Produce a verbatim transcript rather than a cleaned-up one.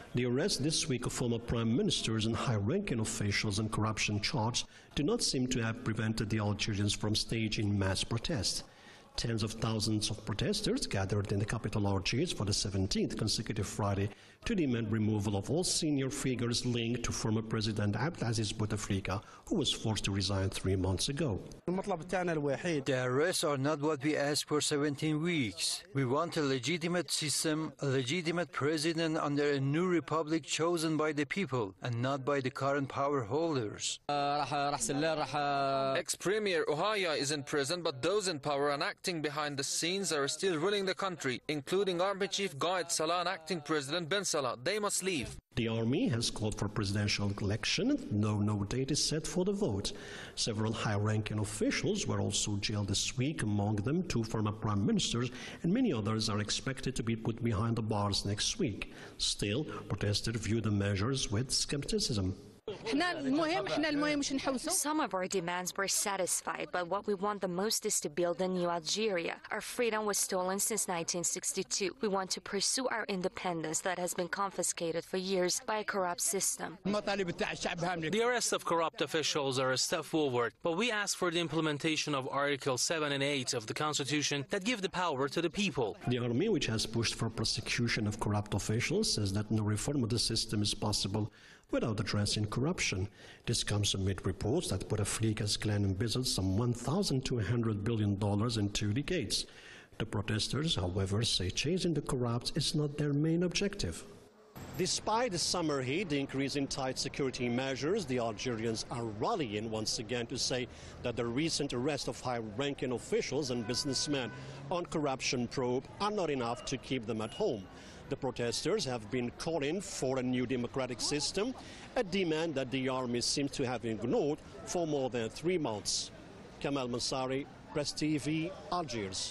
The arrest this week of former prime ministers and high-ranking officials on corruption charges do not seem to have prevented the Algerians from staging mass protests. Tens of thousands of protesters gathered in the capital Algiers for the seventeenth consecutive Friday to demand removal of all senior figures linked to former President Abdelaziz Bouteflika, who was forced to resign three months ago. The arrests are not what we asked for seventeen weeks. We want a legitimate system, a legitimate president under a new republic chosen by the people and not by the current power holders. Ex-Premier Ouhaya is in prison, but those in power and acting behind the scenes are still ruling the country, including Army Chief Gaid Salah and acting President Ben Salah. They must leave. The army has called for presidential election. No, no date is set for the vote. Several high-ranking officials were also jailed this week, among them two former prime ministers, and many others are expected to be put behind the bars next week. Still, protesters view the measures with skepticism. Some of our demands were satisfied, but what we want the most is to build a new Algeria. Our freedom was stolen since nineteen sixty-two. We want to pursue our independence that has been confiscated for years by a corrupt system. The arrest of corrupt officials are a step forward, but we ask for the implementation of Articles seven and eight of the Constitution that give the power to the people. The army, which has pushed for prosecution of corrupt officials, says that no reform of the system is possible without addressing corruption. This comes amid reports that Bouteflika's clan embezzled some one thousand two hundred billion dollars in two decades. The protesters, however, say chasing the corrupt is not their main objective. Despite the summer heat, the increase in tight security measures, the Algerians are rallying once again to say that the recent arrest of high-ranking officials and businessmen on corruption probe are not enough to keep them at home. The protesters have been calling for a new democratic system, a demand that the army seems to have ignored for more than three months. Kamal Mansari, Press T V, Algiers.